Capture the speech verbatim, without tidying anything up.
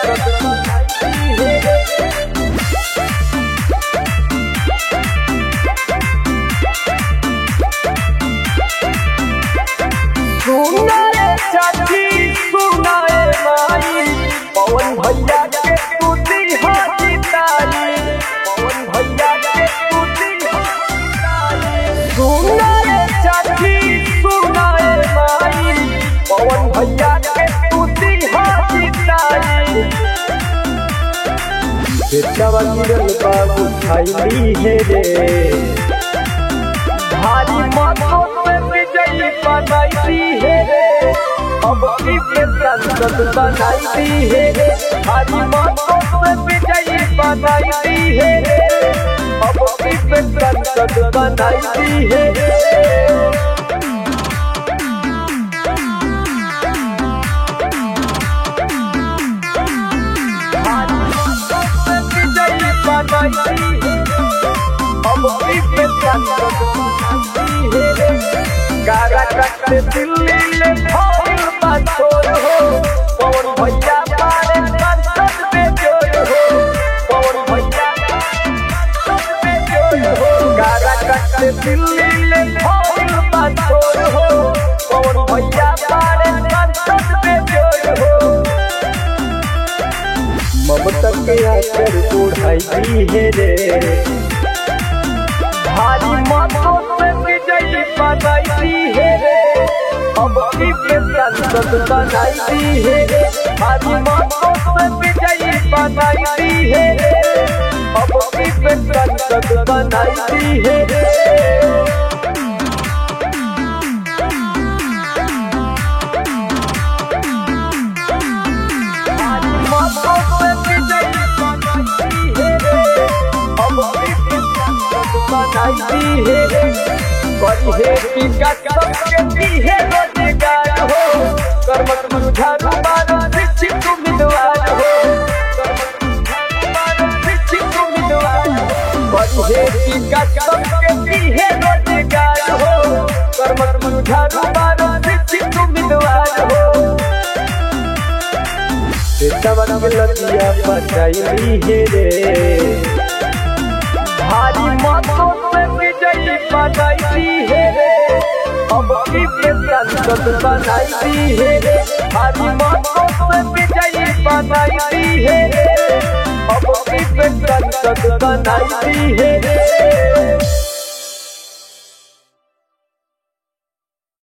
पवन भैया के टूटी हाथी ताली, पवन भैया के टूटी सुनाए चाची सुनाए माई, पवन भैया के टूटी हाथी ताली। बेटवा गिरल बाबू खाइली है रे, भारी माथों पे विजयी बनाई है रे, अब की संसद बनाई है रे, भारी माथों पे विजयी बनाई है रे, अब की संसद बनाई है रे। गारा कटे दिल्ली ले भोर बातोर हो, पवन भैया मारे संसद में जोर हो, पवन भैया संसद में जोर हो। गारा कटे दिल्ली ले भोर बातोर हो, पवन भैया मारे संसद में जोर हो। ममता के आकर उड़ाई है रे, भारी माथों पे विजयी बनाई है रे, अब की संसद बनाई है रे, भारी माथों पे विजयी बनाई है रे, अब की संसद बनाई है रे। बढ़े टीका सबके दिहे रोजगार हो, कर्मठ मुझारू मारो शिक्षित उम्मीदवार हो, शिक्षित उम्मीदवार। बढ़े टीका सबके दिहे रोजगार हो, कर्मठ मुझारू मारो शिक्षित उम्मीदवार हो। बेटवा के लतिया बचाई है रे, भारी माथों पे विजयी बनाई है रे, अब की संसद बनाई है रे, भारी माथों पे विजयी बनाई है रे, अब की संसद बनाई है रे।